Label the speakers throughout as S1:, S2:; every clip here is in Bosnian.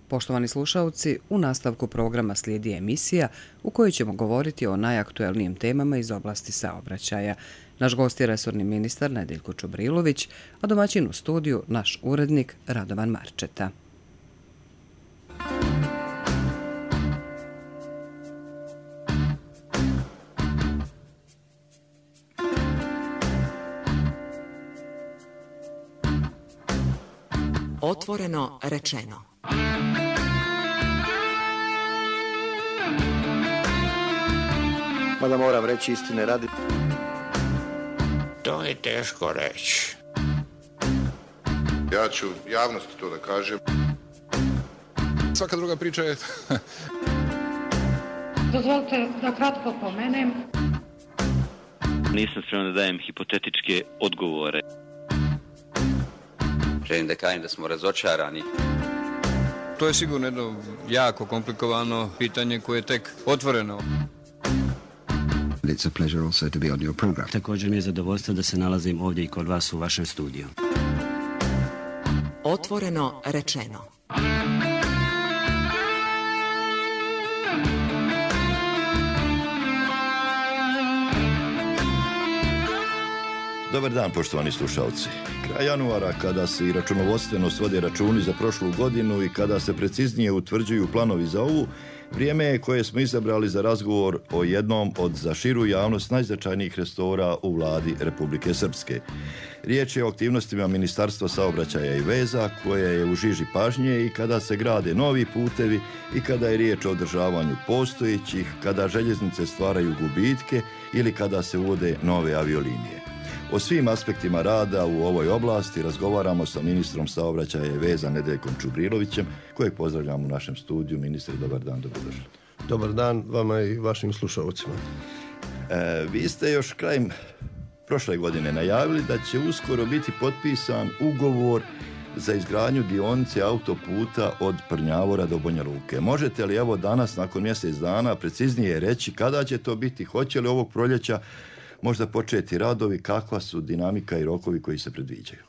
S1: Poštovani slušalci, u nastavku programa slijedi emisija u kojoj ćemo govoriti o najaktuelnijim temama iz oblasti saobraćaja. Naš gost je resorni ministar Nedeljko Čubrilović, a domaćin u studiju naš urednik Radovan Marčeta.
S2: Otvoreno rečeno.
S3: Mada moram reći istine radi.
S4: To je teško reći.
S5: Ja ću javnosti to da kažem.
S6: Svaka druga priča je...
S7: Dozvolite da kratko pomenem.
S8: Nisam spreman da dajem hipotetičke odgovore.
S9: Želim da kažem da smo razočarani.
S6: To je sigurno jedno jako komplikovano pitanje koje je tek otvoreno.
S10: It's a pleasure also to be on your program.
S11: Također mi je zadovoljstvo da se nalazim ovdje i kod vas u vašem studiju.
S2: Otvoreno rečeno.
S12: Dobar dan, poštovani slušalci. Kraj januara, kada se i računovodstveno svode računi za prošlu godinu i kada se preciznije utvrđuju planovi za ovu, vrijeme je koje smo izabrali za razgovor o jednom od za širu javnost najznačajnijih resora u vladi Republike Srpske. Riječ je o aktivnostima Ministarstva saobraćaja i veza, koje je u žiži pažnje i kada se grade novi putevi i kada je riječ o održavanju postojećih, kada željeznice stvaraju gubitke ili kada se uvode nove aviolinije. O svim aspektima rada u ovoj oblasti razgovaramo sa ministrom saobraćaja i veza Nedeljkom Čubrilovićem, kojeg pozdravljam u našem studiju. Ministre, dobar dan, dobrodošli.
S3: Dobar dan vama i vašim slušalcima.
S12: Vi ste još krajem prošle godine najavili da će uskoro biti potpisan ugovor za izgradnju dionice autoputa od Prnjavora do Banja Luke. Možete li evo danas, nakon mjesec dana, preciznije reći kada će to biti, hoće li ovog proljeća možda početi radovi, kakva su dinamika i rokovi koji se predviđaju?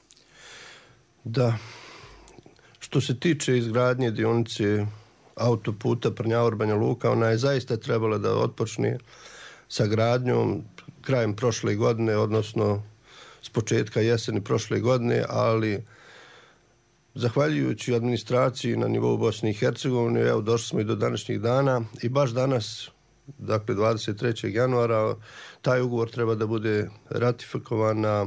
S3: Da, što se tiče izgradnje dionice autoputa Prnjavor-Banja Luka, ona je zaista trebala da otpočne sa gradnjom krajem prošle godine, odnosno s početka jeseni prošle godine, ali zahvaljujući administraciji na nivou Bosne i Hercegovine, evo došli smo i do današnjih dana i baš danas, dakle 23. januara, taj ugovor treba da bude ratifikovan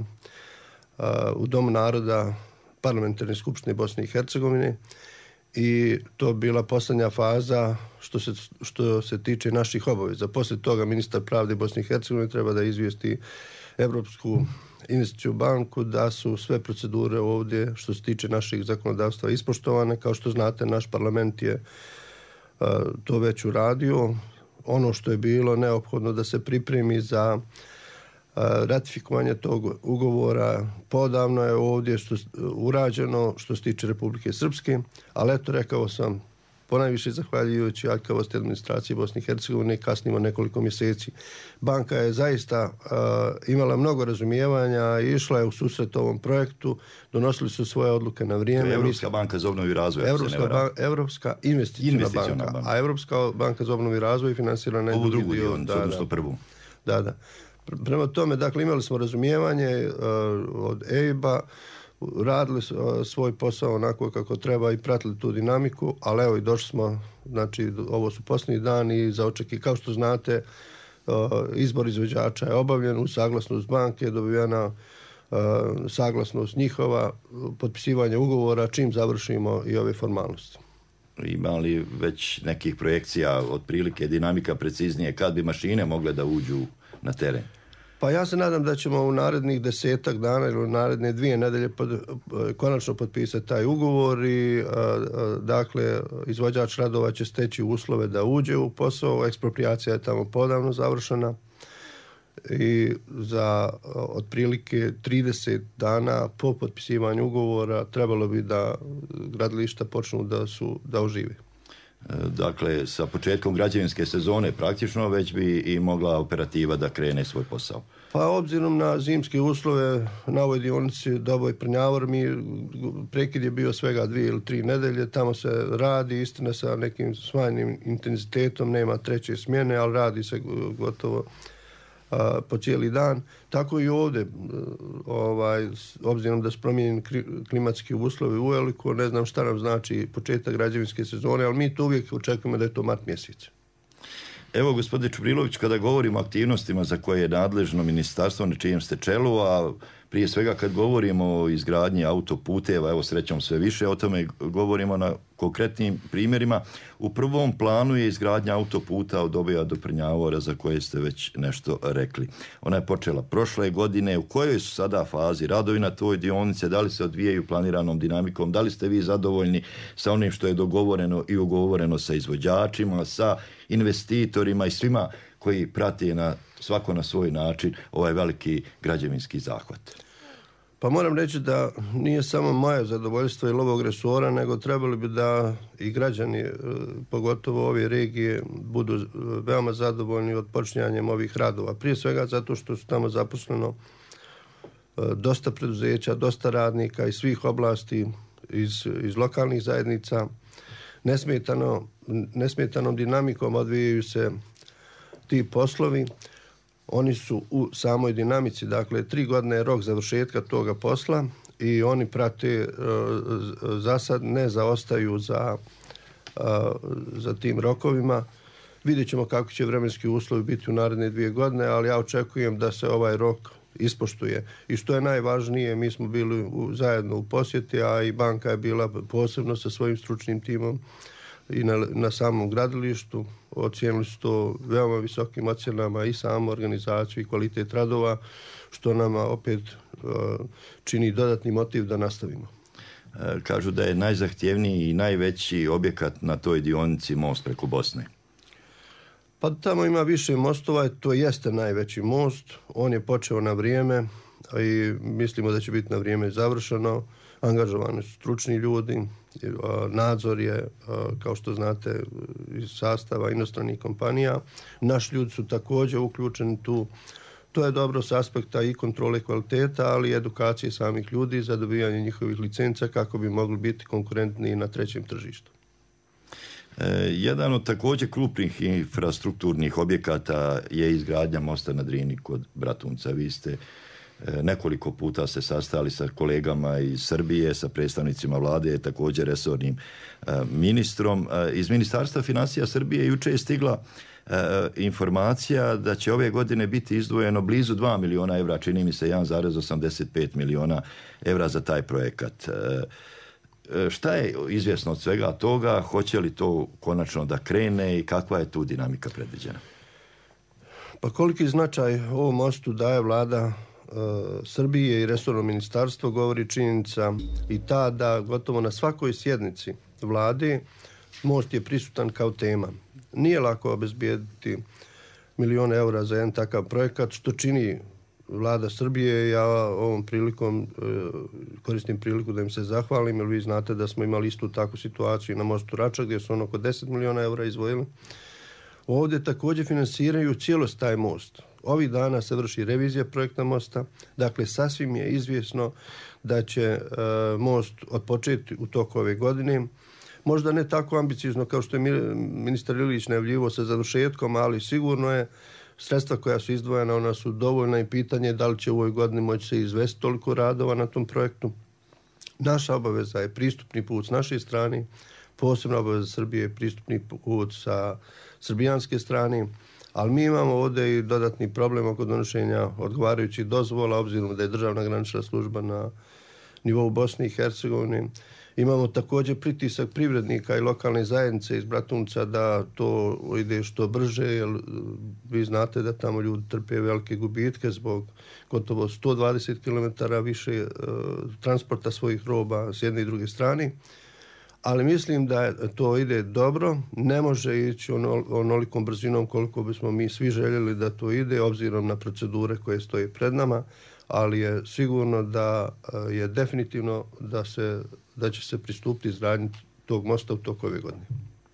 S3: u Domu naroda Parlamentarne skupštine Bosne i Hercegovine i to bila posljednja faza što se tiče naših obaveza. Poslije toga ministar pravde Bosne i Hercegovine treba da izvijesti Evropsku investicijsku banku da su sve procedure ovdje što se tiče naših zakonodavstva ispoštovane. Kao što znate, naš parlament je to već uradio. Ono što je bilo neophodno da se pripremi za ratifikovanje tog ugovora podavno je ovdje urađeno što se tiče Republike Srpske, ali eto, rekao sam, ponajviše zahvaljujući aljkavosti administracije Bosne i Hercegovine kasnimo nekoliko mjeseci. Banka je zaista imala mnogo razumijevanja i išla je u susret ovom projektu, donosili su svoje odluke na vrijeme.
S12: Evropska banka za obnovu i razvoj.
S3: Evropska investicijna banka. A Evropska banka za obnovu i razvoj finansira na
S12: ovu drugu dionicu, odnosno prvu.
S3: Da. Prema tome, dakle, imali smo razumijevanje od EIB-a, radili svoj posao onako kako treba i pratili tu dinamiku, ali evo i došli smo, znači ovo su posljednji dani za očeki. Kao što znate, izbor izvođača je obavljen, uz saglasnost banke dobijena saglasnost njihova, potpisivanje ugovora čim završimo i ove formalnosti.
S12: Ima li već nekih projekcija, otprilike dinamika preciznije, kad bi mašine mogle da uđu na teren?
S3: Pa ja se nadam da ćemo u narednih 10 dana ili u naredne 2 nedelje konačno potpisati taj ugovor i dakle izvođač radova će steći uslove da uđe u posao, eksproprijacija je tamo podavno završena i za otprilike 30 dana po potpisivanju ugovora trebalo bi da gradilišta počnu da ožive.
S12: Dakle, sa početkom građevinske sezone praktično već bi i mogla operativa da krene svoj posao.
S3: Pa obzirom na zimske uslove na ovoj dionici Doboj Prnjavor, prekid je bio svega 2 ili 3 nedelje, tamo se radi, istina sa nekim smanjenim intenzitetom, nema treće smjene, ali radi se gotovo po cijeli dan. Tako i ovdje, obzirom da su promijenjeni klimatski uslovi uveliko, ne znam šta nam znači početak građevinske sezone, ali mi to uvijek očekujemo da je to mart mjesec.
S12: Evo, gospodine Čubrilović, kada govorimo o aktivnostima za koje je nadležno ministarstvo na čijem ste čelu, a prije svega kad govorimo o izgradnji autoputeva, evo srećom sve više, o tome govorimo na konkretnim primjerima. U prvom planu je izgradnja autoputa od Doboja do Prnjavora, za koje ste već nešto rekli. Ona je počela prošle godine. U kojoj su sada fazi radovi na toj dionici? Da li se odvijaju planiranom dinamikom? Da li ste vi zadovoljni sa onim što je dogovoreno i ugovoreno sa izvođačima, sa investitorima i svima koji prati svako na svoj način ovaj veliki građevinski zahvat?
S3: Pa moram reći da nije samo moje zadovoljstvo ili ovog resora, nego trebali bi da i građani, pogotovo ove regije, budu veoma zadovoljni od počinjanjem ovih radova. Prije svega zato što su tamo zaposleno dosta preduzeća, dosta radnika iz svih oblasti, iz lokalnih zajednica. Nesmetanom dinamikom odvijaju se ti poslovi. Oni su u samoj dinamici, dakle 3 godine je rok završetka toga posla i oni prate, za sad ne zaostaju za tim rokovima. Vidjet ćemo kako će vremenski uslovi biti u naredne 2 godine, ali ja očekujem da se ovaj rok ispoštuje. I što je najvažnije, mi smo bili zajedno u posjeti, a i banka je bila posebno sa svojim stručnim timom i na samom gradilištu. Ocijenili su to veoma visokim ocjenama i samu organizaciju i kvalitet radova, što nama opet čini dodatni motiv da nastavimo.
S12: Kažu da je najzahtjevniji i najveći objekat na toj dionici most preko Bosne.
S3: Pa tamo ima više mostova, to jeste najveći most. On je počeo na vrijeme i mislimo da će biti na vrijeme završeno. Angažovani su stručni ljudi, nadzor je, kao što znate, iz sastava inostranih kompanija. Naši ljudi su također uključeni tu. To je dobro s aspekta i kontrole kvaliteta, ali i edukacije samih ljudi za dobivanje njihovih licenca kako bi mogli biti konkurentni na trećem tržištu.
S12: Jedan od također krupnih infrastrukturnih objekata je izgradnja mosta na Drini kod Bratunca. Vi ste nekoliko puta se sastali sa kolegama iz Srbije, sa predstavnicima vlade, također resornim ministrom. Iz Ministarstva financija Srbije jučer je stigla informacija da će ove godine biti izdvojeno blizu 2 miliona evra, čini mi se 1,85 miliona evra za taj projekat. Šta je izvjesno od svega toga? Hoće li to konačno da krene i kakva je tu dinamika predviđena?
S3: Pa koliki značaj ovom mostu daje vlada Srbije i resorno ministarstvo govori činjenica i ta da gotovo na svakoj sjednici vlade most je prisutan kao tema. Nije lako obezbijediti milione eura za jedan takav projekat, što čini vlada Srbije. Ja ovom prilikom koristim priliku da im se zahvalim, jer vi znate da smo imali istu takvu situaciju na mostu Rača gdje su ono oko 10 miliona eura izdvojili. Ovdje također finansiraju cijelost taj most. Ovih dana se vrši revizija projekta mosta, dakle sasvim je izvjesno da će most odpočeti u toku ove godine. Možda ne tako ambiciozno kao što je ministar Ilić najavljivao sa završetkom, ali sigurno je sredstva koja su izdvojena, ona su dovoljna i pitanje da li će u ovoj godini moći se izvesti toliko radova na tom projektu. Naša obaveza je pristupni put s naše strane, posebna obaveza Srbije je pristupni put sa srbijanske strane, ali mi imamo ovdje i dodatni problem oko donošenja odgovarajućih dozvola, obzirom da je državna granična služba na nivou Bosne i Hercegovine. Imamo također pritisak privrednika i lokalne zajednice iz Bratunca da to ide što brže, jer vi znate da tamo ljudi trpe velike gubitke zbog gotovo 120 km više transporta svojih roba s jedne i druge strane. Ali mislim da to ide dobro, ne može ići onolikom brzinom koliko bismo mi svi željeli da to ide, obzirom na procedure koje stoje pred nama, ali je sigurno da je definitivno da će se pristupiti izgradnji tog mosta u toku ove godine.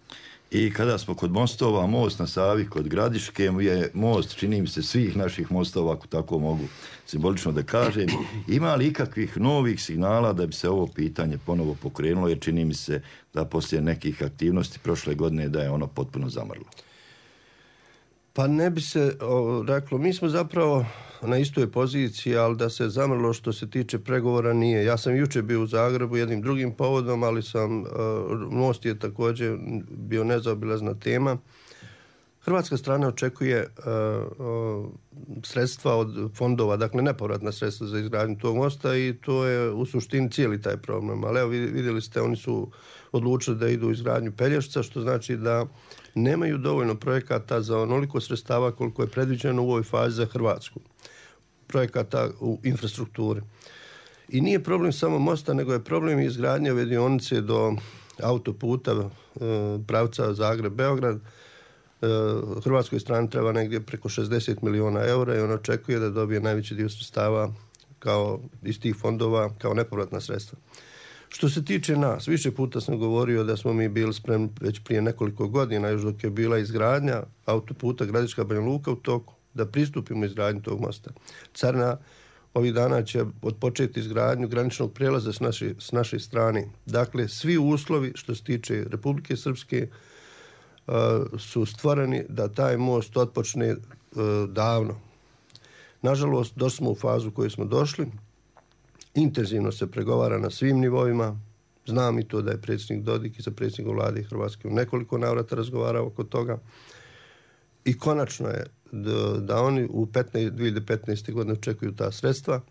S12: I kada smo kod mostova, most na Savi kod Gradiške je most, čini mi se, svih naših mostova, ako tako mogu simbolično da kažem. Ima li ikakvih novih signala da bi se ovo pitanje ponovo pokrenulo, jer čini mi se da poslije nekih aktivnosti prošle godine da je ono potpuno zamrlo?
S3: Pa ne bi se reklo, mi smo zapravo na istoj poziciji, ali da se zamrlo što se tiče pregovora nije. Ja sam jučer bio u Zagrebu jednim drugim povodom, ali most je također bio nezaobilazna tema. Hrvatska strana očekuje sredstva od fondova, dakle nepovratna sredstva za izgradnju tog mosta i to je u suštini cijeli taj problem. Ali evo vidjeli ste, oni su odlučili da idu u izgradnju Pelješca, što znači da nemaju dovoljno projekata za onoliko sredstava koliko je predviđeno u ovoj fazi za Hrvatsku. Projekata u infrastrukturi. I nije problem samo mosta, nego je problem izgradnje ove dionice do autoputa pravca Zagreb-Beograd. Hrvatskoj strani treba negdje preko 60 milijuna eura i on očekuje da dobije najveći dio sredstava kao iz tih fondova kao nepovratna sredstva. Što se tiče nas, više puta sam govorio da smo mi bili spremni već prije nekoliko godina, još dok je bila izgradnja autoputa Gradiška-Banja Luka u toku, da pristupimo izgradnju tog mosta. Carina ovih dana će odpočeti izgradnju graničnog prijelaza s naše strane. Dakle, svi uslovi što se tiče Republike Srpske su stvoreni da taj most otpočne davno. Nažalost, došli smo u fazu u kojoj smo došli. Intenzivno se pregovara na svim nivoima. Znam i to da je predsjednik Dodik i sa predsjednikom vlade Hrvatske u nekoliko navrata razgovarao oko toga. I konačno je da oni u 2015. godine očekuju ta sredstva.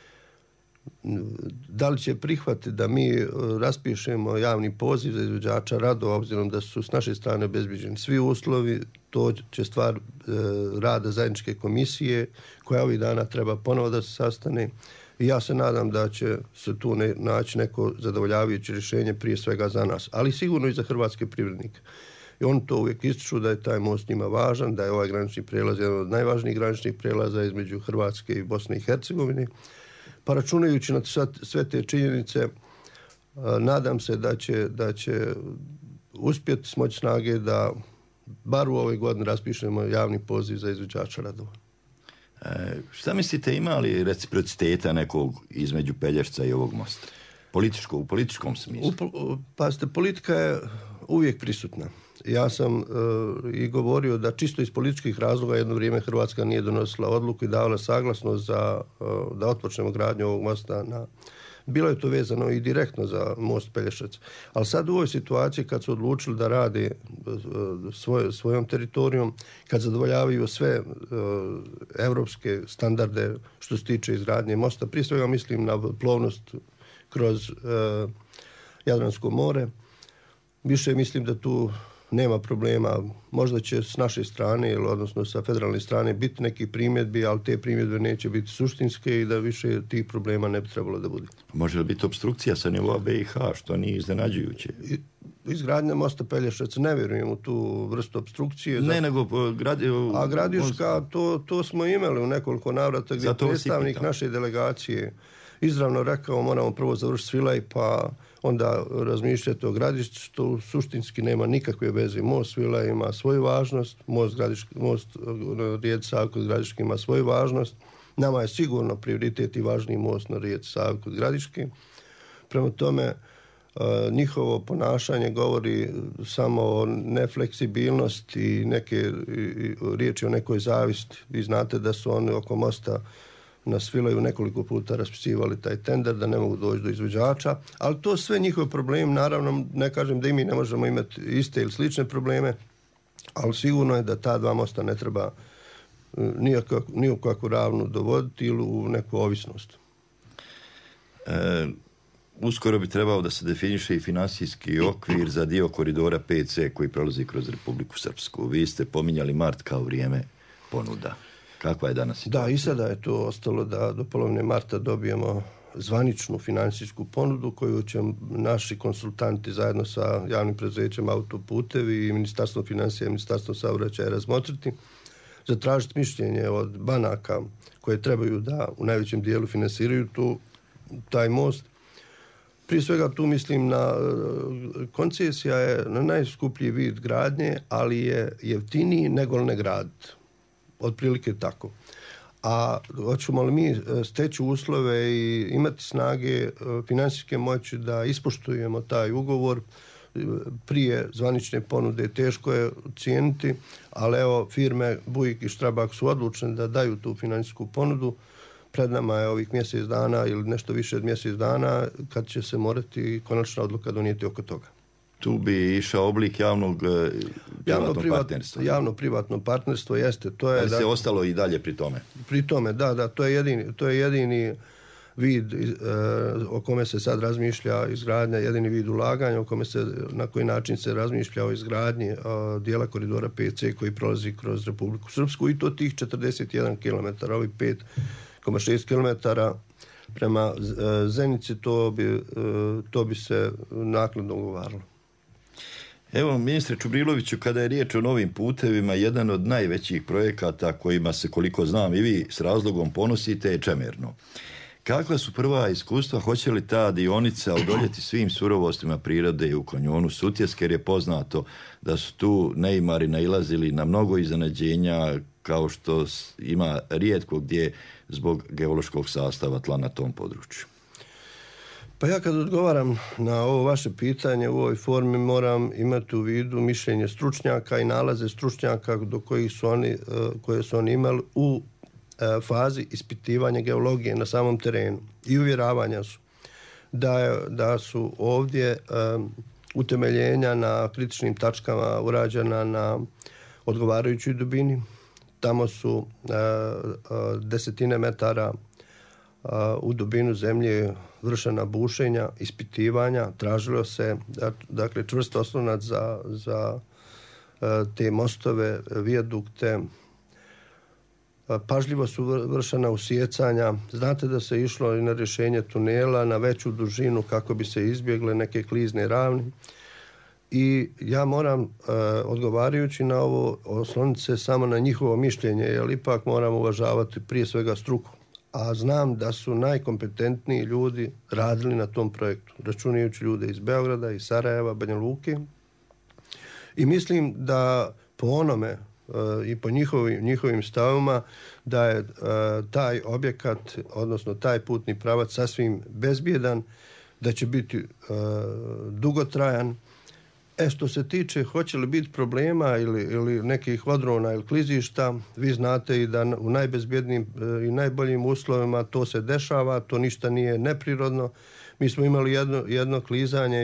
S3: Da li će prihvatiti da mi raspišemo javni poziv za izvođača radova, obzirom da su s naše strane obezbeđeni svi uslovi, to će stvar rada zajedničke komisije koja ovih dana treba ponovo da se sastane. I ja se nadam da će se tu naći neko zadovoljavajuće rješenje prije svega za nas, ali sigurno i za hrvatske privrednike. I oni to uvijek ističu da je taj most njima važan, da je ovaj granični prijelaz jedan od najvažnijih graničnih prijelaza između Hrvatske i Bosne i Hercegovine. Pa računajući na sve te činjenice, nadam se da će uspjeti smoći snage da bar u ovoj godini raspišemo javni poziv za izvođača radova.
S12: Šta mislite, ima li reciprociteta nekog između Pelješca i ovog mosta? U političkom smislu?
S3: Pazite, politika je uvijek prisutna. Ja sam i govorio da čisto iz političkih razloga jedno vrijeme Hrvatska nije donosila odluku i davala saglasnost da otpočnemo gradnju ovog mosta. Bilo je to vezano i direktno za most Pelješac. Ali sad u ovoj situaciji kad su odlučili da rade svojom teritorijom, kad zadovoljavaju sve evropske standarde što se tiče izgradnje mosta, prije svega mislim na plovnost kroz Jadransko more, više mislim da tu nema problema. Možda će s naše strane, odnosno sa federalne strane, biti neki primjedbi, ali te primjedbe neće biti suštinske i da više tih problema ne bi trebalo da bude.
S12: Može li biti obstrukcija sa nivoa BiH, što nije iznenađujuće?
S3: Izgradnja mosta Pelješac, ne vjerujem u tu vrstu obstrukcije.
S12: Ne, nego
S3: a Gradiška, to smo imali u nekoliko navrata gdje predstavnik naše delegacije izravno rekao moramo prvo završiti Svilaj pa onda razmišljati o Gradišcu, što suštinski nema nikakve veze. Most Svilaj ima svoju važnost, most rijeci Savi kod Gradiške ima svoju važnost. Nama je sigurno prioritet i važniji most na rijeci Savi kod Gradiške. Prema tome, njihovo ponašanje govori samo o nefleksibilnosti i riječi o nekoj zavisti. Vi znate da su oni oko mosta na Svilaju nekoliko puta raspisivali taj tender, da ne mogu doći do izvođača, ali to sve njihov problem, naravno ne kažem da i mi ne možemo imati iste ili slične probleme, ali sigurno je da ta dva mosta ne treba ni u kakvu ravnu dovoditi ili u neku ovisnost.
S12: Uskoro bi trebao da se definiše i finansijski okvir za dio koridora 5C koji prolazi kroz Republiku Srpsku. Vi ste pominjali mart kao vrijeme ponuda. Kakva je danas situacija?
S3: Da, i sada je to ostalo da do polovine marta dobijemo zvaničnu financijsku ponudu koju će naši konsultanti zajedno sa javnim preduzećem Autoputevi i Ministarstvom financija i Ministarstvom saobraćaja razmotriti, zatražiti mišljenje od banaka koje trebaju da u najvećem dijelu finansiraju taj most Prije svega tu mislim na koncesija je na najskuplji vid gradnje, ali je jeftiniji nego li ne graditi. Otprilike tako. A hoćemo li mi steći uslove i imati snage financijske moći da ispoštujemo taj ugovor prije zvanične ponude, teško je cijeniti, ali evo firme Bujik i Štrabak su odlučene da daju tu financijsku ponudu. Pred nama je ovih mjesec dana ili nešto više od mjesec dana kad će se morati konačna odluka donijeti oko toga.
S12: Tu bi išao oblik javnog partnerstva.
S3: Javno-privatno partnerstvo jeste. To je,
S12: ali se ostalo i dalje pri tome?
S3: Pri tome, da. To je jedini vid o kome se sad razmišlja izgradnja, jedini vid ulaganja na koji način se razmišlja o izgradnji dijela koridora 5C koji prolazi kroz Republiku Srpsku i to tih 41 km, ovih 5,6 km prema Zenici, to bi se naknadno ugovaralo.
S12: Evo, ministre Čubriloviću, kada je riječ o novim putevima, jedan od najvećih projekata kojima se, koliko znam, i vi s razlogom ponosite je Čemerno. Kakva su prva iskustva, hoće li ta dionica odoljeti svim surovostima prirode u kanjonu Sutjeske, jer je poznato da su tu neimari nailazili na mnogo iznenađenja, kao što ima rijetko gdje zbog geološkog sastava tla na tom području?
S3: Pa ja kad odgovaram na ovo vaše pitanje u ovoj formi moram imati u vidu mišljenje stručnjaka i nalaze stručnjaka koje su oni imali u fazi ispitivanja geologije na samom terenu i uvjeravanja su da su ovdje utemeljenja na kritičnim tačkama urađena na odgovarajućoj dubini. Tamo su desetine metara u dubinu zemlje vršena bušenja, ispitivanja, tražilo se dakle čvrst oslonac za te mostove, vijadukte. Pažljivo su vršena usjecanja. Znate da se išlo i na rješenje tunela na veću dužinu kako bi se izbjegle neke klizne ravni. I ja moram, odgovarajući na ovo, osloniti se samo na njihovo mišljenje, jer ipak moram uvažavati prije svega struku. A znam da su najkompetentniji ljudi radili na tom projektu, računajući ljude iz Beograda, iz Sarajeva, Banja Luke. I mislim da po onome i po njihovim stavima da je taj objekat, odnosno taj putni pravac sasvim bezbjedan, da će biti dugotrajan. Što se tiče hoće li biti problema ili nekih odrona ili klizišta, vi znate i da u najbezbjednijim i najboljim uslovima to se dešava, to ništa nije neprirodno. Mi smo imali jedno klizanje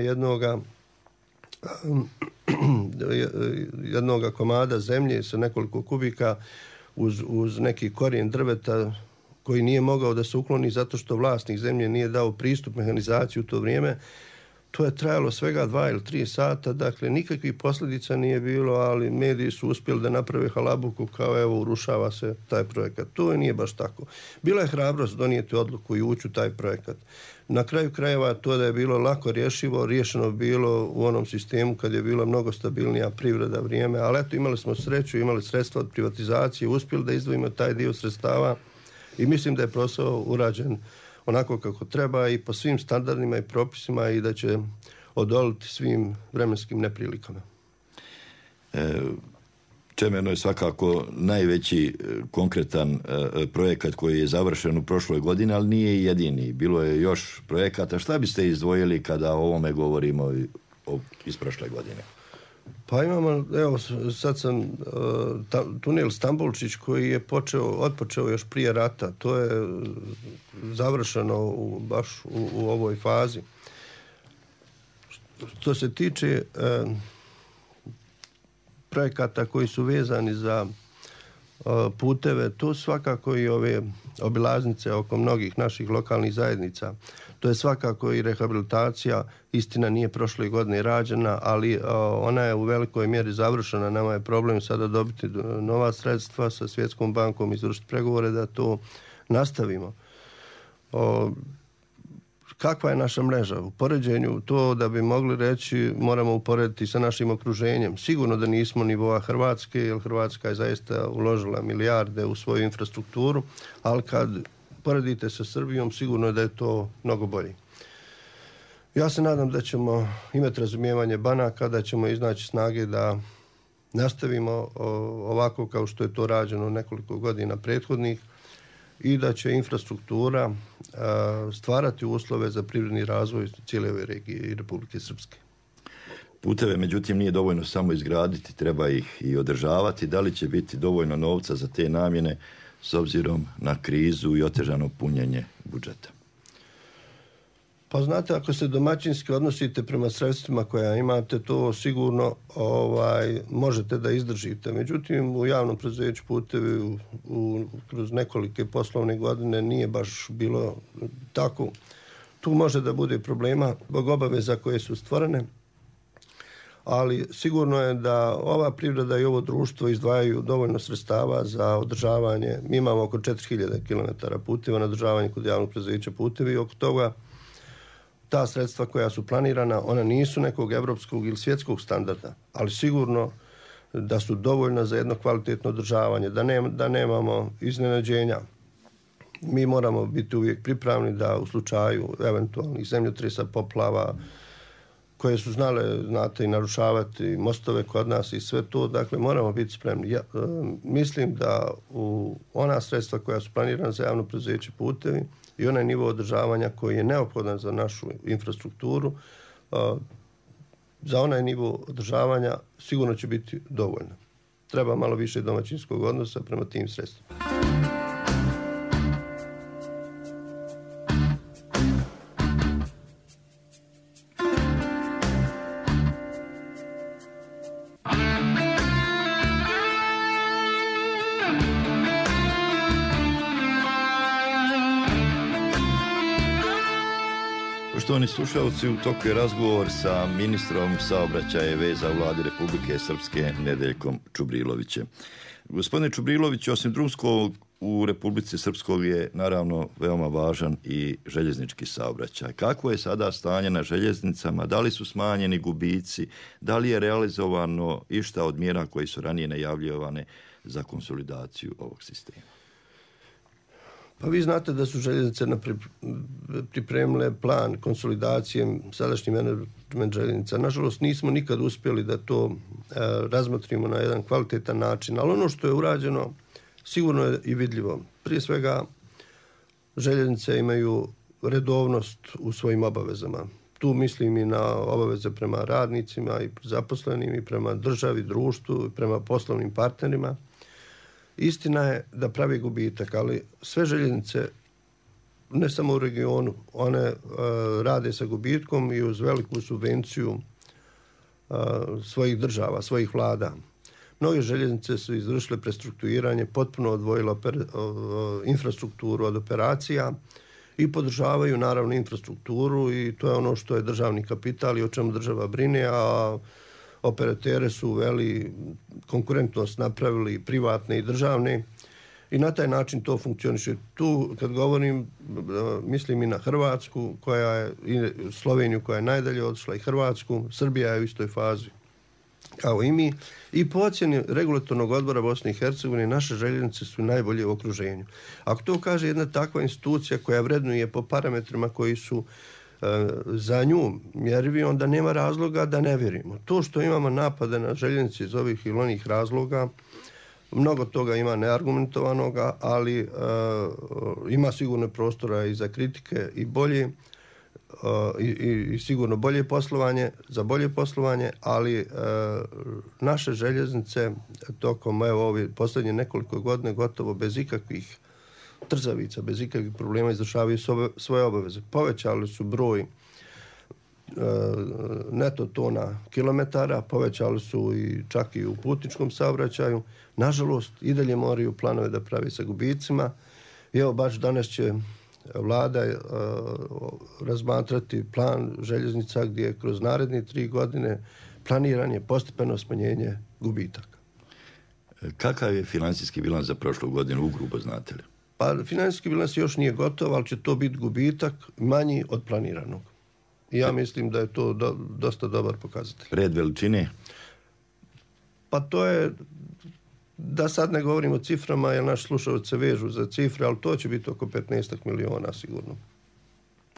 S3: jednoga komada zemlje sa nekoliko kubika uz neki korijen drveta koji nije mogao da se ukloni zato što vlasnik zemlje nije dao pristup mehanizaciji u to vrijeme. To je trajalo svega 2 ili 3 sata, dakle nikakvih posljedica nije bilo, ali mediji su uspjeli da naprave halabuku kao evo urušava se taj projekat. To nije baš tako. Bila je hrabrost donijeti odluku i ući u taj projekat. Na kraju krajeva to da je bilo lako rješivo, riješeno bilo u onom sistemu kad je bila mnogo stabilnija privreda vrijeme, ali eto imali smo sreću, imali sredstva od privatizacije, uspjeli da izdvojimo taj dio sredstava i mislim da je posao urađen onako kako treba i po svim standardima i propisima i da će odoliti svim vremenskim neprilikama.
S12: Čemerno je svakako najveći konkretan projekat koji je završen u prošloj godini, ali nije jedini. Bilo je još projekata. Šta biste izdvojili kada o ovome govorimo iz prošle godine?
S3: Pa imamo, evo sad sam tunel Stambulčić koji je otpočeo još prije rata. To je završeno baš u ovoj fazi. Što se tiče projekata koji su vezani za puteve, to svakako i ove obilaznice oko mnogih naših lokalnih zajednica. To je svakako i rehabilitacija, istina nije prošle godine rađena, ali ona je u velikoj mjeri završena. Nama je problem sada dobiti nova sredstva sa Svjetskom bankom, izvršiti pregovore da to nastavimo. Kakva je naša mreža? U poređenju to da bi mogli reći moramo uporediti sa našim okruženjem. Sigurno da nismo nivoa Hrvatske, jer Hrvatska je zaista uložila milijarde u svoju infrastrukturu, ali kad poredite sa Srbijom, sigurno je da je to mnogo bolje. Ja se nadam da ćemo imati razumijevanje banaka, da ćemo iznaći snage da nastavimo ovako kao što je to rađeno nekoliko godina prethodnih i da će infrastruktura stvarati uslove za privredni razvoj cijele ove regije i Republike Srpske.
S12: Puteve, međutim, nije dovoljno samo izgraditi, treba ih i održavati. Da li će biti dovoljno novca za te namjene s obzirom na krizu i otežano punjenje budžeta?
S3: Pa znate, ako se domaćinski odnosite prema sredstvima koja imate, to sigurno možete da izdržite. Međutim, u javnom preduzeću Putevi kroz nekolike poslovne godine nije baš bilo tako. Tu može da bude problema zbog obaveza koje su stvorene, ali sigurno je da ova privreda i ovo društvo izdvajaju dovoljno sredstava za održavanje. Mi imamo oko 4000 km puteva na održavanje kod javnog preduzeća Putevi i oko toga ta sredstva koja su planirana, ona nisu nekog evropskog ili svjetskog standarda, ali sigurno da su dovoljna za jedno kvalitetno održavanje, da nemamo iznenađenja. Mi moramo biti uvijek pripravni da u slučaju eventualnih zemljotresa, poplava, koje su znale, znate, i narušavati mostove kod nas i sve to, dakle moramo biti spremni. Ja, mislim da u ona sredstva koja su planirana za javno preduzeće Putevi i onaj nivo održavanja koji je neophodan za našu infrastrukturu, za onaj nivo održavanja sigurno će biti dovoljno. Treba malo više domaćinskog odnosa prema tim sredstvima.
S12: Poštovani slušalci, u toku je razgovor sa ministrom saobraćaja i veza u Vladi Republike Srpske Nedeljkom Čubrilovićem. Gospodine Čubrilović, osim drumskog u Republici Srpskoj je naravno veoma važan i željeznički saobraćaj. Kako je sada stanje na željeznicama? Da li su smanjeni gubici? Da li je realizovano išta od mjera koji su ranije najavljivane za konsolidaciju ovog sistema?
S3: Pa vi znate da su željeznice pripremile plan konsolidacije sadašnji menadžment željeznica. Nažalost, nismo nikad uspjeli da to razmotrimo na jedan kvalitetan način, ali ono što je urađeno sigurno je i vidljivo. Prije svega, željeznice imaju redovnost u svojim obavezama. Tu mislim i na obaveze prema radnicima i zaposlenim i prema državi, društvu i prema poslovnim partnerima. Istina je da pravi gubitak, ali sve željeznice, ne samo u regionu, one rade sa gubitkom i uz veliku subvenciju svojih država, svojih vlada. Mnoge željeznice su izvršile prestrukturiranje, potpuno odvojile infrastrukturu od operacija i podržavaju naravno infrastrukturu i to je ono što je državni kapital i o čemu država brine, a operatere su uveli konkurentnost, napravili privatne i državne i na taj način to funkcioniše. Tu kad govorim, mislim i na Hrvatsku, koja je, i Sloveniju koja je najdalje otišla, i Hrvatsku. Srbija je u istoj fazi kao i mi. I po ocjeni regulatornog odbora Bosne i Hercegovine naše željeznice su najbolje u okruženju. Ako to kaže jedna takva institucija koja vrednuje po parametrima koji su za nju mjerivi, onda nema razloga da ne vjerujemo. To što imamo napade na željeznice iz ovih ili onih razloga, mnogo toga ima neargumentovanoga, ali ima sigurno prostora i za kritike i bolje i sigurno bolje poslovanje, za bolje poslovanje, ali naše željeznice tokom ove posljednje nekoliko godina gotovo bez ikakvih trzavica, bez ikakvih problema izvršavaju svoje obaveze. Povećali su broj neto tona kilometara, povećali su i čak i u putničkom saobraćaju. Nažalost, i dalje moraju planove da pravi sa gubicima. I evo, baš danas će vlada razmatrati plan željeznica gdje kroz naredne 3 godine planiran je postepeno smanjenje gubitaka.
S12: Kakav je financijski bilans za prošlu godinu, ugrubo znate li?
S3: Pa financijski bilans još nije gotov, ali će to biti gubitak manji od planiranog. I ja mislim da je to dosta dobar pokazatelj.
S12: Red veličine?
S3: Pa to je, da sad ne govorim o ciframa, jer naši slušalci se vežu za cifre, ali to će biti oko 15 miliona sigurno.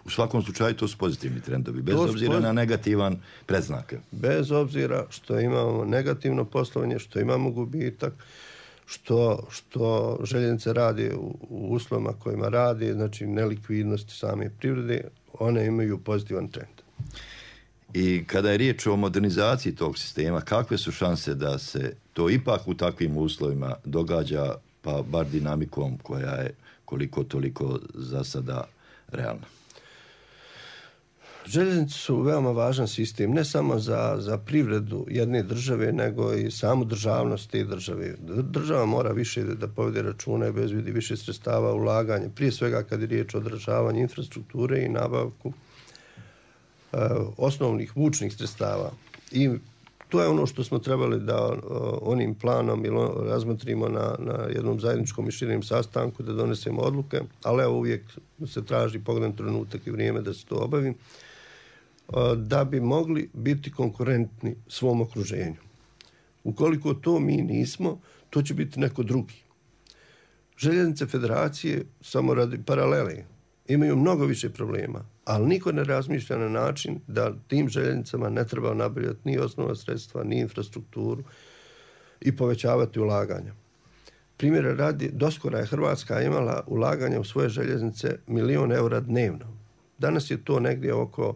S12: U svakom slučaju to su pozitivni trendovi, bez obzira na negativan predznak.
S3: Bez obzira što imamo negativno poslovanje, što imamo gubitak, što željeznice radi u uslovima kojima radi, znači nelikvidnosti same privrede, one imaju pozitivan trend.
S12: I kada je riječ o modernizaciji tog sistema, kakve su šanse da se to ipak u takvim uslovima događa, pa bar dinamikom koja je koliko toliko za sada realna?
S3: Željeznice su veoma važan sistem, ne samo za privredu jedne države, nego i samu državnost te države. Država mora više da povede računa i obezbedi više sredstava ulaganja, prije svega kad je riječ o održavanju infrastrukture i nabavku osnovnih vučnih sredstava. I to je ono što smo trebali da onim planom razmotrimo na jednom zajedničkom i širem sastanku, da donesemo odluke, ali evo uvijek se traži pogodan trenutak i vrijeme da se to obavi, da bi mogli biti konkurentni svom okruženju. Ukoliko to mi nismo, to će biti neko drugi. Željeznice federacije, samo radi paralele, imaju mnogo više problema, ali niko ne razmišlja na način da tim željeznicama ne treba nabavljati ni osnovna sredstva, ni infrastrukturu i povećavati ulaganja. Primjera radi, doskora je Hrvatska imala ulaganja u svoje željeznice 1 000 000 eura dnevno. Danas je to negdje oko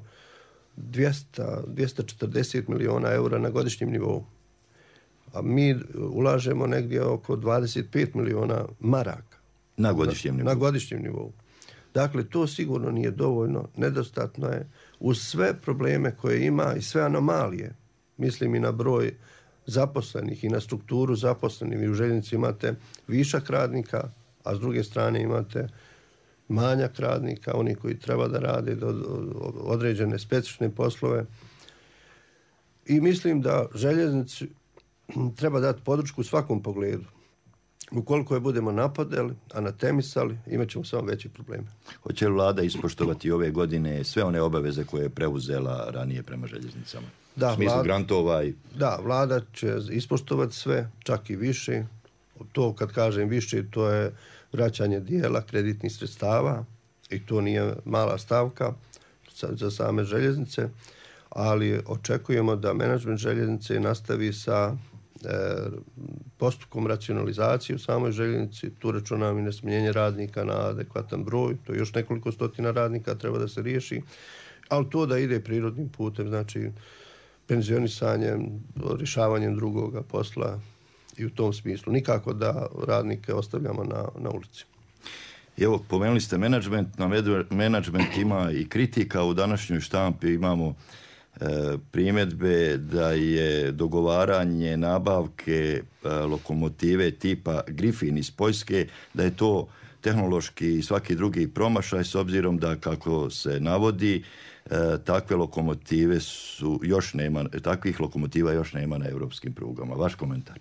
S3: 240 milijuna eura na godišnjem nivou. A mi ulažemo negdje oko 25 milijuna maraka.
S12: Na godišnjem nivou.
S3: Na godišnjem nivou. Dakle, to sigurno nije dovoljno, nedostatno je. Uz sve probleme koje ima i sve anomalije, mislim i na broj zaposlenih i na strukturu zaposlenih. Vi u željeznici imate višak radnika, a s druge strane imate manjak radnika, oni koji treba da rade određene specifične poslove. I mislim da željeznici treba dati podršku u svakom pogledu. Ukoliko je budemo napadali, anatemisali, imat ćemo samo veći probleme.
S12: Hoće li vlada ispoštovati ove godine sve one obaveze koje je preuzela ranije prema željeznicama?
S3: Da,
S12: u smislu grantova i...
S3: Da, vlada će ispoštovati sve, čak i više. To, kad kažem više, to je vraćanje dijela kreditnih sredstava i to nije mala stavka za same željeznice, ali očekujemo da menadžment željeznice nastavi sa postupkom racionalizacije u samoj željeznici. Tu računam i na smanjenje radnika na adekvatan broj, to je još nekoliko stotina radnika treba da se riješi, ali to da ide prirodnim putem, znači penzionisanjem, rješavanjem drugoga posla i u tom smislu. Nikako da radnike ostavljamo na ulici.
S12: Evo, pomenuli ste menadžment, na menadžment ima i kritika, u današnjoj štampi imamo primjedbe da je dogovaranje nabavke lokomotive tipa Griffin iz Poljske, da je to tehnološki i svaki drugi promašaj, s obzirom da, kako se navodi, takve lokomotive takvih lokomotiva još nema na europskim prugama. Vaš komentar?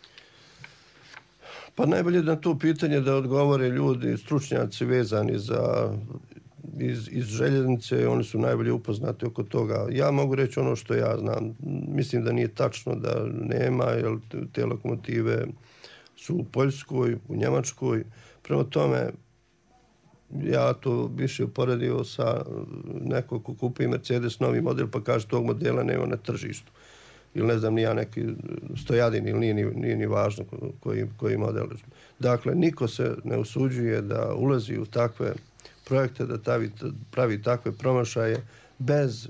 S3: Pa najbolje na to pitanje da odgovore ljudi, stručnjaci vezani iz željeznice, oni su najbolje upoznati oko toga. Ja mogu reći ono što ja znam. Mislim da nije tačno da nema, jer te lokomotive su u Poljskoj, u Njemačkoj. Prema tome, ja to više uporedio sa nekog ko kupi Mercedes novi model pa kaže tog modela nema na tržištu. Ili ne znam, ni ja neki Stojadin ili nije ni važno koji model. Dakle, niko se ne usuđuje da ulazi u takve projekte, da pravi takve promašaje bez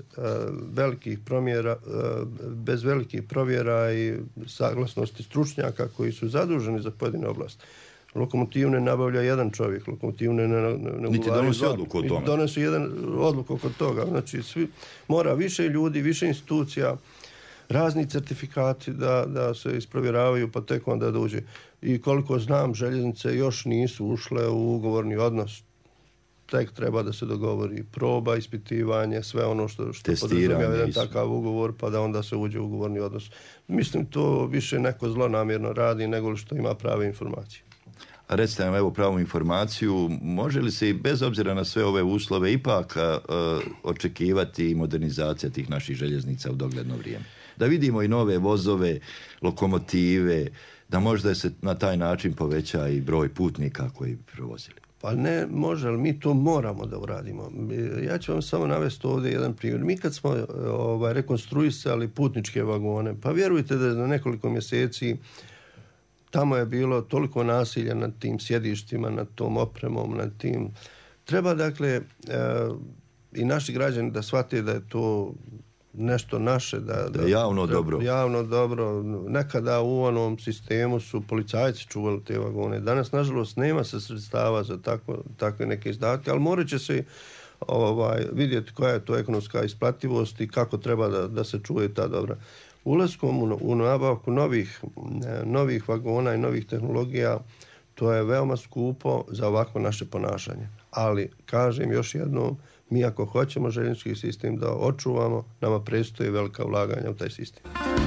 S3: velikih provjera i saglasnosti stručnjaka koji su zaduženi za pojedine oblasti. Lokomotivu ne nabavlja jedan čovjek, lokomotivu ne
S12: niti donosi odluku o tome.
S3: Donosi jedan odluku oko toga. Znači, mora više ljudi, više institucija, razni certifikati da se isprovjeravaju, pa tek onda dođe. I koliko znam, željeznice još nisu ušle u ugovorni odnos. Tek treba da se dogovori proba, ispitivanje, sve ono što podrazumijeva jedan takav ugovor, pa da onda se uđe u ugovorni odnos. Mislim, to više neko zlonamjerno radi nego što ima prave informacije.
S12: A recite nam, evo, pravu informaciju, može li se i bez obzira na sve ove uslove ipak očekivati modernizacija tih naših željeznica u dogledno vrijeme? Da vidimo i nove vozove, lokomotive, da možda se na taj način poveća i broj putnika koji bi prevozili.
S3: Pa ne može, ali mi to moramo da uradimo. Ja ću vam samo navesti ovdje jedan primjer. Mi kad smo rekonstruisali putničke vagone, pa vjerujte da na nekoliko mjeseci tamo je bilo toliko nasilja nad tim sjedištima, nad tom opremom, nad tim. Treba dakle i naši građani da shvate da je to nešto naše, da
S12: javno dobro.
S3: Javno dobro. Nekada u onom sistemu su policajci čuvali te vagone. Danas, nažalost, nema se sredstava za takve neke izdatke, ali morat će se vidjeti koja je to ekonomska isplativost i kako treba da se čuje ta dobra. Ulaskom u nabavku novih vagona i novih tehnologija, to je veoma skupo za ovako naše ponašanje. Ali, kažem još jednom, mi ako hoćemo željeznički sistem da očuvamo, nama predstoji velika ulaganja u taj sistem.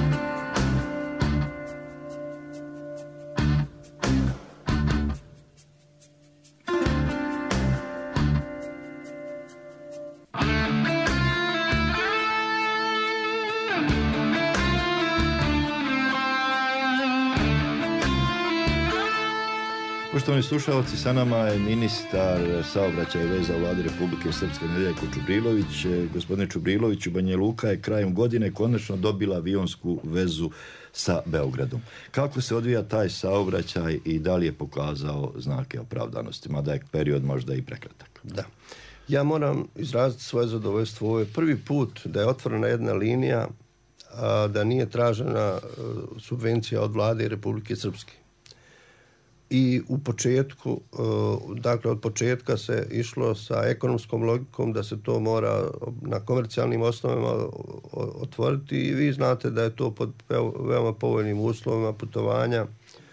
S12: Poštovani slušalci, sa nama je ministar saobraćaja i veza Vlade Republike Srpske Nedeljko Čubrilović. Gospodine Čubrilović, Banja Luka je krajem godine konačno dobila avionsku vezu sa Beogradom. Kako se odvija taj saobraćaj i da li je pokazao znake opravdanosti, mada je period možda i prekratak?
S3: Da. Ja moram izraziti svoje zadovoljstvo. Ovo je prvi put da je otvorena jedna linija, a da nije tražena subvencija od Vlade Republike Srpske. I u početku, dakle od početka se išlo sa ekonomskom logikom da se to mora na komercijalnim osnovama otvoriti i vi znate da je to pod veoma povoljnim uslovima putovanja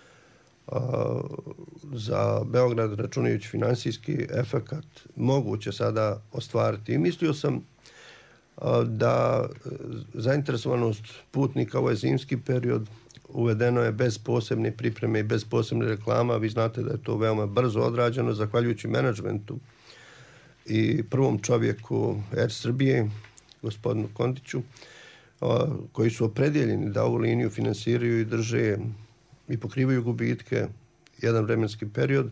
S3: za Beograd, računajući finansijski efekat, moguće sada ostvariti. I mislio sam da zainteresovanost putnika u ovaj zimski period uvedeno je bez posebne pripreme i bez posebne reklama. Vi znate da je to veoma brzo odrađeno zahvaljujući menadžmentu i prvom čovjeku Air Srbije, gospodinu Kontiću, koji su opredjeljeni da ovu liniju finansiraju i drže i pokrivaju gubitke jedan vremenski period.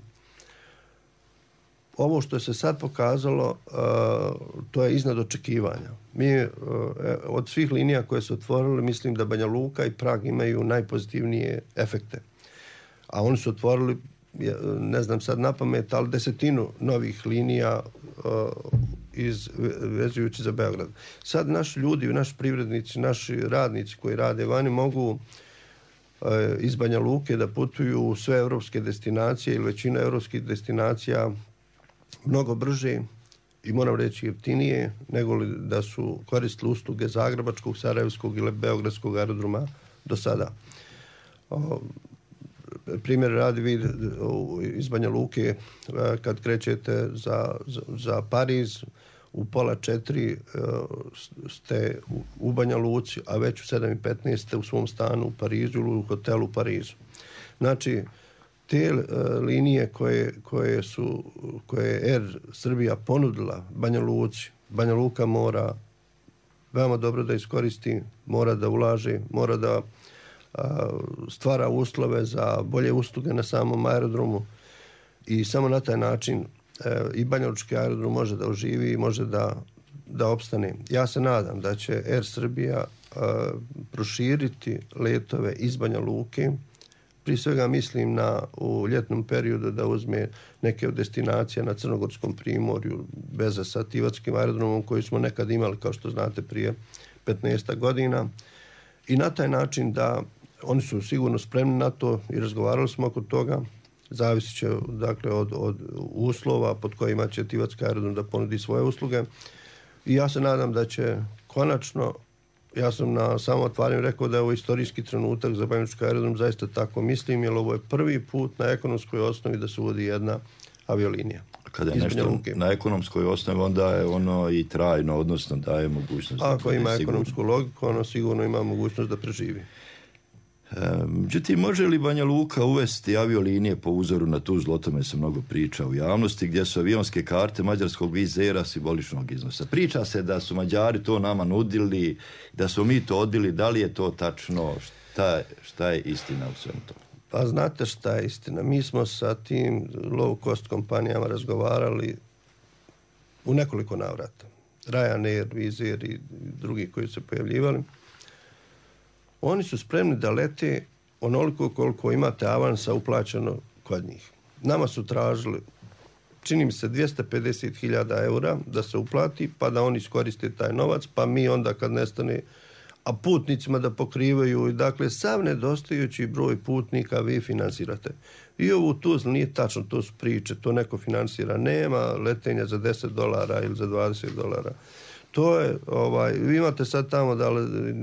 S3: Ovo što se sad pokazalo, to je iznad očekivanja. Mi od svih linija koje su otvorili, mislim da Banja Luka i Prag imaju najpozitivnije efekte. A oni su otvorili, ne znam sad na pamet, ali 10 novih linija vezujući za Beograd. Sad naši ljudi, naši privrednici, naši radnici koji rade vani mogu iz Banja Luke da putuju u sve evropske destinacije ili većina evropskih destinacija mnogo brže i moram reći jeftinije nego li da su koristili usluge Zagrebačkog, Sarajevskog ili Beogradskog aerodroma do sada. Primjer radi vi iz Banja Luke kad krećete za Pariz u 3:30 ste u Banja Luci, a već u 7:15 ste u svom stanu u Parizu ili u hotelu u Parizu. Znači, te linije koje je Air Srbija ponudila Banja Luci, Banja Luka mora veoma dobro da iskoristi, mora da ulaže, mora da stvara uslove za bolje usluge na samom aerodromu i samo na taj način i Banja Lučki aerodrom može da oživi i može da opstane. Ja se nadam da će Air Srbija proširiti letove iz Banja Luke. Prije svega mislim u ljetnom periodu da uzme neke od destinacija na Crnogorskom primorju, veze sa Tivatskim aerodromom koji smo nekad imali, kao što znate, prije 15 godina. I na taj način da oni su sigurno spremni na to i razgovarali smo oko toga. Zavisit će dakle od uslova pod kojima će Tivatski aerodrom da ponudi svoje usluge. I ja se nadam da će konačno, ja sam na samom otvaranju rekao da je ovo istorijski trenutak za Banjalučki aerodrom, zaista tako mislim, jer ovo je prvi put na ekonomskoj osnovi da se uvodi jedna aviolinija.
S12: Kada je nešto na ekonomskoj osnovi, onda je ono i trajno, odnosno daje mogućnost.
S3: Ako ima ekonomsku logiku, ono sigurno ima mogućnost da preživi.
S12: Međutim, može li Banja Luka uvesti aviolinije po uzoru na Tuzlu? O tome se mnogo priča u javnosti, gdje su avionske karte mađarskog Wizz Aira simboličnog iznosa. Priča se da su Mađari to nama nudili, da smo mi to odbili. Da li je to tačno? Šta je istina u svemu tomu?
S3: Pa znate šta je istina? Mi smo sa tim low cost kompanijama razgovarali u nekoliko navrata. Ryanair, Wizz Air i drugi koji se pojavljivali. Oni su spremni da lete onoliko koliko imate avansa uplaćeno kod njih. Nama su tražili, čini mi se, 250.000 eura da se uplati, pa da oni iskoriste taj novac, pa mi onda kad nestane, a putnicima da pokrivaju, dakle, sav nedostajući broj putnika vi finansirate. I ovo u Tuzli nije tačno, to su priče, to neko finansira, nema letenja za $10 ili za $20. To je, vi imate sad tamo da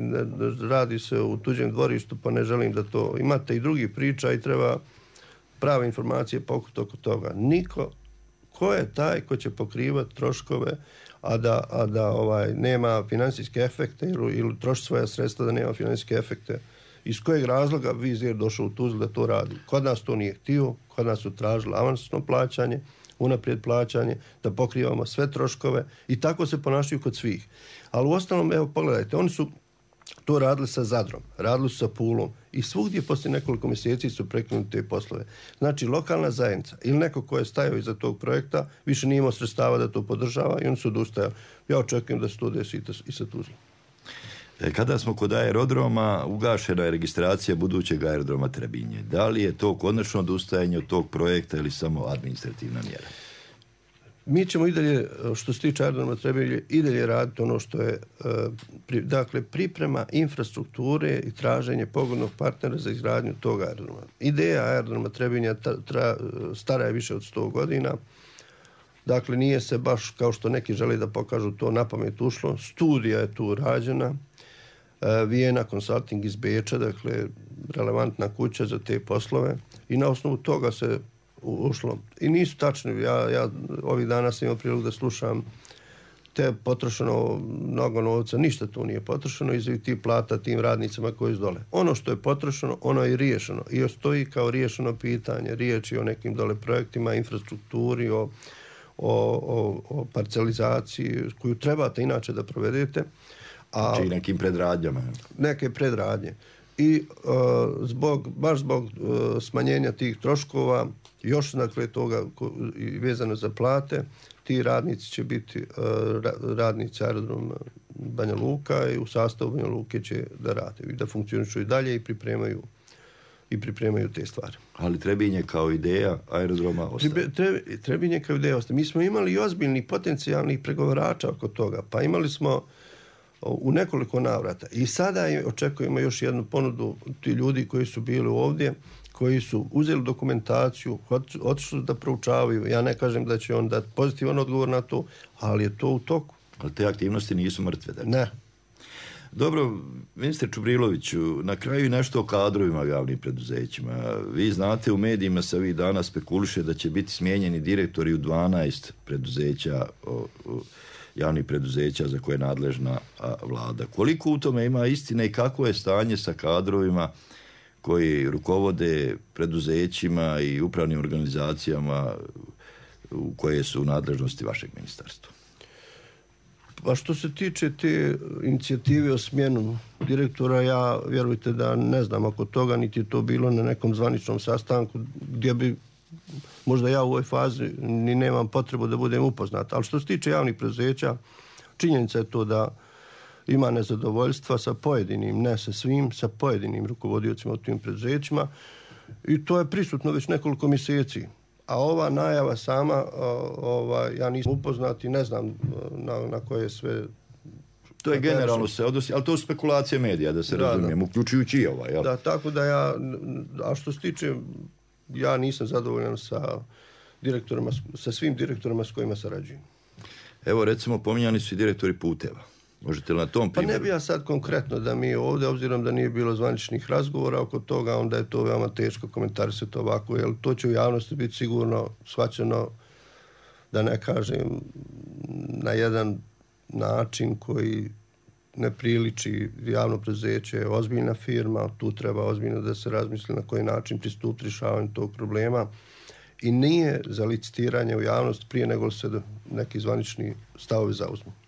S3: radi se u tuđem dvorištu, pa ne želim da to, imate i drugi priča i treba prave informacije oko toga. Niko, ko je taj ko će pokrivati troškove, a da nema finansijske efekte ili troši svoja sredstva da nema finansijske efekte. Iz kojeg razloga Wizz Air došao u Tuzlu da to radi? Kod nas to nije htio, kod nas su tražili avansno plaćanje, unaprijed plaćanje, da pokrivamo sve troškove i tako se ponašaju kod svih. Ali u ostalom, evo pogledajte, oni su to radili sa Zadrom, radili su sa Pulom i svugdje poslije nekoliko mjeseci su prekinuli te poslove. Znači, lokalna zajednica ili neko ko je stajao iza tog projekta više nije imao sredstava da to podržava i on su odustajali. Ja očekujem da se to desi i sa Tuzlom.
S12: Kada smo kod aerodroma, ugašena je registracija budućeg aerodroma Trebinje. Da li je to konačno odustajanje od tog projekta ili samo administrativna mjera?
S3: Mi ćemo i dalje, što se tiče aerodroma Trebinje, i dalje raditi ono što je, dakle, priprema infrastrukture i traženje pogodnog partnera za izgradnju tog aerodroma. Ideja aerodroma Trebinje stara je više od 100 godina. Dakle, nije se baš, kao što neki žele da pokažu, to na pamet ušlo. Studija je tu rađena. Vijena Consulting iz Beča, dakle, relevantna kuća za te poslove. I na osnovu toga se ušlo. I nisu tačni. Ja ovih dana sam imao priliku da slušam te potrošeno mnogo novca. Ništa tu nije potrošeno iz tih plata tim radnicama koji su dole. Ono što je potrošeno, ono je riješeno. I ostoji kao riješeno pitanje. Riječ je o nekim dole projektima, infrastrukturi, o parcelizaciji koju trebate inače da provedete.
S12: Znači nekim predradnjama.
S3: Neke predradnje. I baš zbog smanjenja tih troškova, još dakle toga vezano za plate, ti radnici će biti radnici aerodroma Banja Luka i u sastavu Banja Luke će da rade i da funkcionišu i dalje i pripremaju te stvari.
S12: Ali Trebinje kao ideja aerodroma ostaje?
S3: Trebinje kao ideja ostaje. Mi smo imali i ozbiljnih potencijalnih pregovarača oko toga, pa imali smo u nekoliko navrata. I sada očekujemo još jednu ponudu ti ljudi koji su bili ovdje, koji su uzeli dokumentaciju, otišli da proučavaju. Ja ne kažem da će on dati pozitivan odgovor na to, ali je to u toku.
S12: Ali te aktivnosti nisu mrtve? Dakle.
S3: Ne.
S12: Dobro, ministre Čubriloviću, na kraju nešto o kadrovima javnim preduzećima. Vi znate, u medijima se ovih dana spekuliše da će biti smijenjeni direktori u 12 preduzeća, javnih preduzeća za koje je nadležna vlada. Koliko u tome ima istine i kako je stanje sa kadrovima koji rukovode preduzećima i upravnim organizacijama koje su u nadležnosti vašeg ministarstva?
S3: Pa što se tiče te inicijative o smjenu direktora, ja vjerujte da ne znam oko toga, niti je to bilo na nekom zvaničnom sastanku gdje bi možda ja u ovoj fazi ni nemam potrebu da budem upoznat. Ali što se tiče javnih preduzeća, činjenica je to da ima nezadovoljstva sa pojedinim, ne sa svim, sa pojedinim rukovodiocima u tim preduzećima i to je prisutno već nekoliko mjeseci. A ova najava sama, ja nisam upoznat i ne znam na koje sve...
S12: To je generalno se odnosi, ali to su spekulacije medija, da se razumijem, uključujući i ovaj. Jel?
S3: Da, tako da ja, a što se tiče, ja nisam zadovoljan sa direktorima, sa svim direktorima s kojima sarađujem.
S12: Evo, recimo, pominjani su i direktori puteva. Možete li na tom primjeru?
S3: Pa ne bi ja sad konkretno da mi ovdje, obzirom da nije bilo zvaničnih razgovora oko toga, onda je to veoma teško komentarisati ovako, jer to će u javnosti biti sigurno shvaćeno, da ne kažem, na jedan način koji ne priliči. Javno preduzeće je ozbiljna firma, tu treba ozbiljno da se razmisli na koji način pristupiti rješavanju tog problema i nije za licitiranje u javnost prije nego se neki zvanični stavovi zauzmu.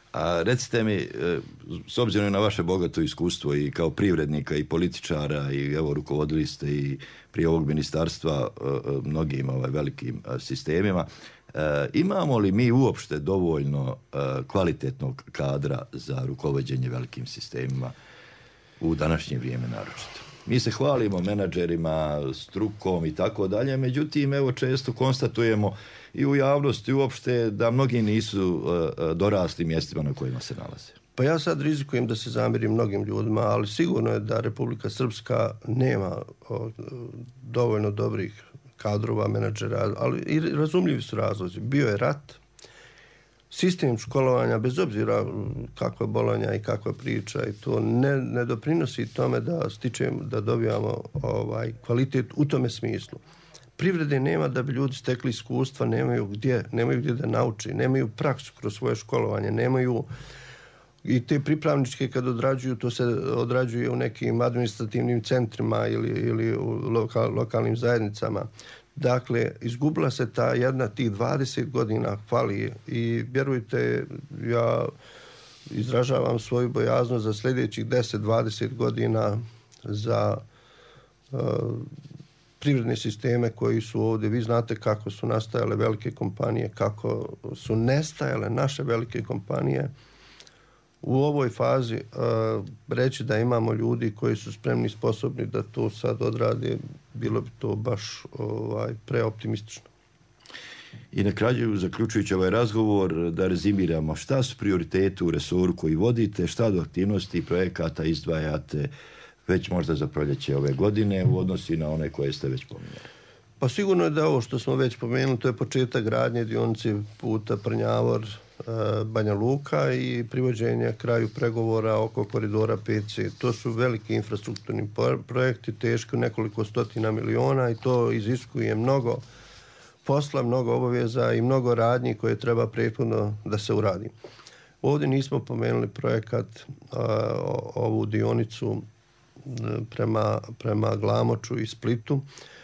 S12: A recite mi, s obzirom na vaše bogato iskustvo i kao privrednika i političara i evo rukovodili ste i prije ovog ministarstva mnogim velikim sistemima, imamo li mi uopšte dovoljno kvalitetnog kadra za rukovođenje velikim sistemima u današnje vrijeme naročito? Mi se hvalimo menadžerima, strukom i tako dalje, međutim, evo često konstatujemo i u javnosti uopšte da mnogi nisu dorasli mjestima na kojima se nalaze.
S3: Pa ja sad rizikujem da se zamjerim mnogim ljudima, ali sigurno je da Republika Srpska nema dovoljno dobrih kadrova, menadžera, ali i razumljivi su razlozi. Bio je rat, sistem školovanja, bez obzira kakva je bolonja i kakva priča, i to ne doprinosi tome da dobijamo kvalitet u tome smislu. Privrede nema da bi ljudi stekli iskustva, nemaju gdje da nauči, nemaju praksu kroz svoje školovanje, nemaju i te pripravničke kad odrađuju, to se odrađuje u nekim administrativnim centrima ili u lokalnim zajednicama. Dakle, izgubila se ta jedna tih 20 godina hvali i vjerujte, ja izražavam svoju bojaznost za sljedećih 10-20 godina za privredne sisteme koji su ovdje. Vi znate kako su nastajale velike kompanije, kako su nestajale naše velike kompanije. U ovoj fazi reći da imamo ljudi koji su spremni i sposobni da to sad odrade, bilo bi to baš preoptimistično.
S12: I na kraju, zaključujući ovaj razgovor, da rezimiramo šta su prioriteti u resoru koji vodite, šta do aktivnosti i projekata izdvajate već možda za proljeće ove godine u odnosu na one koje ste već pominjali.
S3: Pa sigurno je da ovo što smo već pomenuli, to je početak gradnje dionice puta Prnjavor, Banja Luka i privođenje kraju pregovora oko koridora 5C. To su veliki infrastrukturni projekti, teški nekoliko stotina miliona i to iziskuje mnogo posla, mnogo obaveza i mnogo radnji koje treba prethodno da se uradi. Ovdje nismo pomenuli projekat, ovu dionicu prema Glamoču i Splitu.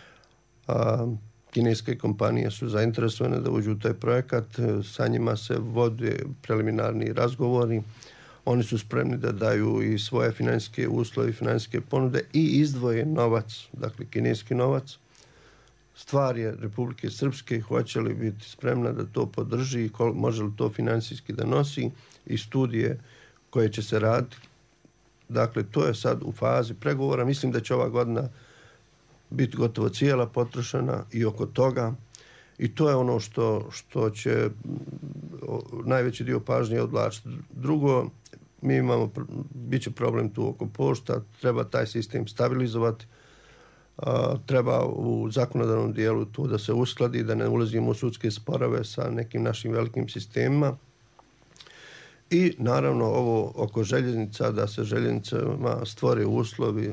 S3: Kineske kompanije su zainteresovane da uđu u taj projekat, sa njima se vode preliminarni razgovori, oni su spremni da daju i svoje financijske uslove, financijske ponude i izdvoje novac, dakle kineski novac. Stvar je Republike Srpske, hoće li biti spremna da to podrži i može li to financijski da nosi i studije koje će se raditi. Dakle, to je sad u fazi pregovora. Mislim da će ova godina biti gotovo cijela potrošena i oko toga. I to je ono što će najveći dio pažnje odvlačiti. Drugo, bit će problem tu oko pošta, treba taj sistem stabilizovati, treba u zakonodavnom dijelu tu da se uskladi, da ne ulazimo u sudske sporove sa nekim našim velikim sistemima. I naravno ovo oko željeznica, da se željeznicama stvore uslovi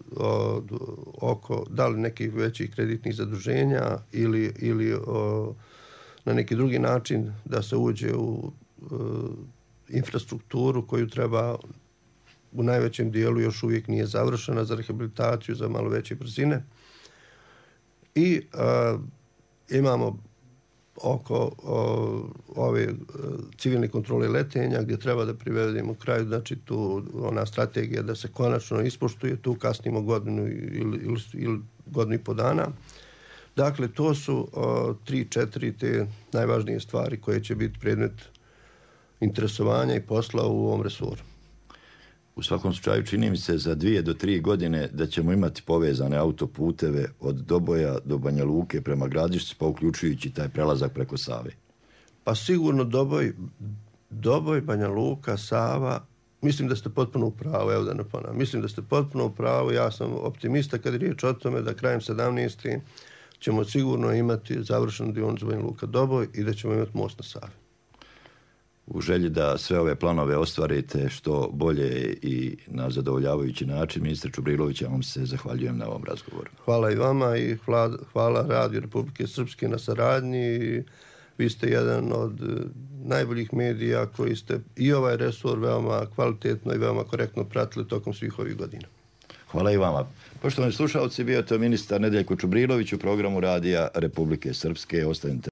S3: oko da li nekih većih kreditnih zaduženja ili na neki drugi način da se uđe u infrastrukturu koju treba u najvećem dijelu još uvijek nije završena za rehabilitaciju, za malo veće brzine. I imamo oko ove civilne kontrole letenja gdje treba da privedemo u kraju, znači tu ona strategija da se konačno ispoštuje, tu kasnimo godinu ili godinu i po dana. Dakle, to su 3-4 te najvažnije stvari koje će biti predmet interesovanja i posla u ovom resoru.
S12: U svakom slučaju čini mi se za 2 do 3 godine da ćemo imati povezane autoputeve od Doboja do Banja Luke prema Gradišci, pa uključujući taj prelazak preko Save.
S3: Pa sigurno Doboj, Banja Luka, Sava, mislim da ste potpuno u pravu, evo da ne ponavljam. Mislim da ste potpuno u pravu, ja sam optimista kad je riječ o tome da krajem 17. ćemo sigurno imati završenu dionicu Banja Luka Doboj i da ćemo imati most na Savi.
S12: U želji da sve ove planove ostvarite što bolje i na zadovoljavajući način, ministre Čubrilović, ja vam se zahvaljujem na ovom razgovoru.
S3: Hvala i vama i hvala Radio Republike Srpske na saradnji. Vi ste jedan od najboljih medija koji ste i ovaj resor veoma kvalitetno i veoma korektno pratili tokom svih ovih godina.
S12: Hvala i vama. Poštovani slušalci, bio je to ministar Nedeljko Čubrilović u programu Radija Republike Srpske. Ostanite